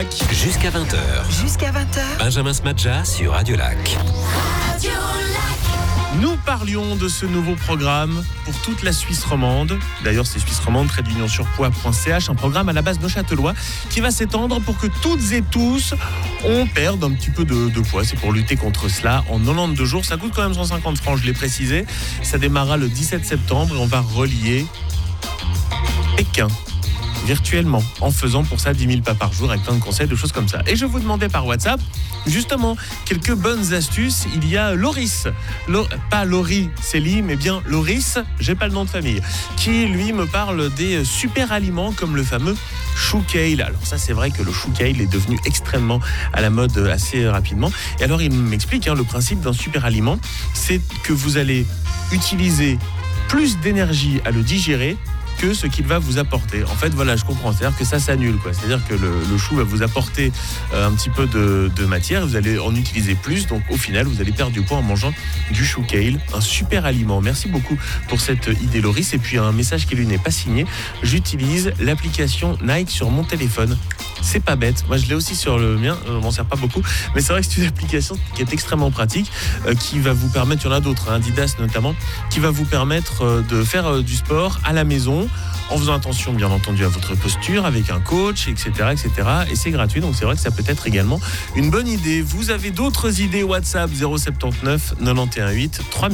Jusqu'à 20h. Jusqu'à 20h. Benjamin Smadja sur Radio Lac. Nous parlions de ce nouveau programme pour toute la Suisse romande. D'ailleurs, c'est Suisse romande, _surpoids.ch, un programme à la base neuchâtelois qui va s'étendre pour que toutes et tous on perde un petit peu de poids. C'est pour lutter contre cela en 92 jours. Ça coûte quand même 150 francs, je l'ai précisé. Ça démarrera le 17 septembre et on va relier Pékin virtuellement, en faisant pour ça 10 000 pas par jour avec plein de conseils, de choses comme ça. Et je vous demandais par WhatsApp, justement, quelques bonnes astuces. Il y a Loris, pas Laurie Célie, mais bien Loris, j'ai pas le nom de famille, qui lui me parle des super aliments comme le fameux chou kale. Alors ça, c'est vrai que le chou kale est devenu extrêmement à la mode assez rapidement. Et alors il m'explique, le principe d'un super aliment, c'est que vous allez utiliser plus d'énergie à le digérer que ce qu'il va vous apporter. En fait, voilà, je comprends. C'est-à-dire que ça s'annule, quoi. C'est-à-dire que le chou va vous apporter un petit peu de matière. Vous allez en utiliser plus. Donc, au final, vous allez perdre du poids en mangeant du chou kale. Un super aliment. Merci beaucoup pour cette idée, Loris. Et puis, un message qui lui n'est pas signé. J'utilise l'application Nike sur mon téléphone. C'est pas bête. Moi, je l'ai aussi sur le mien. Je m'en sers pas beaucoup. Mais c'est vrai que c'est une application qui est extrêmement pratique, qui va vous permettre, il y en a d'autres, Adidas notamment, qui va vous permettre de faire du sport à la maison, en faisant attention, bien entendu, à votre posture, avec un coach, etc., etc. Et c'est gratuit, donc c'est vrai que ça peut être également une bonne idée. Vous avez d'autres idées WhatsApp 079 91 8 3000.